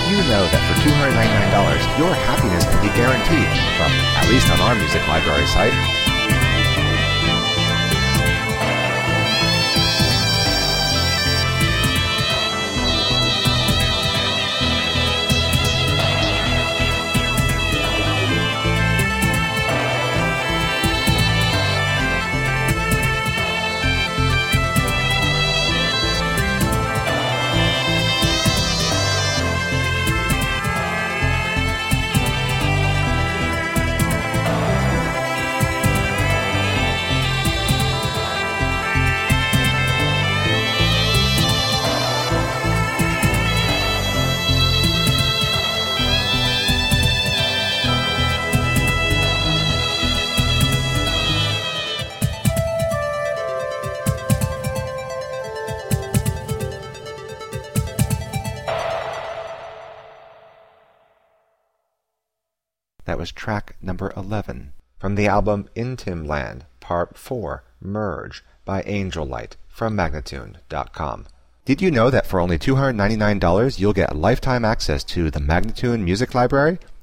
Did you know that for $299, your happiness can be guaranteed from, at least on our music library site? That was track number 11 from the album In Timland, Part 4, Merge by Angel Light from Magnatune.com. Did you know that for only $299 you'll get lifetime access to the Magnatune Music Library?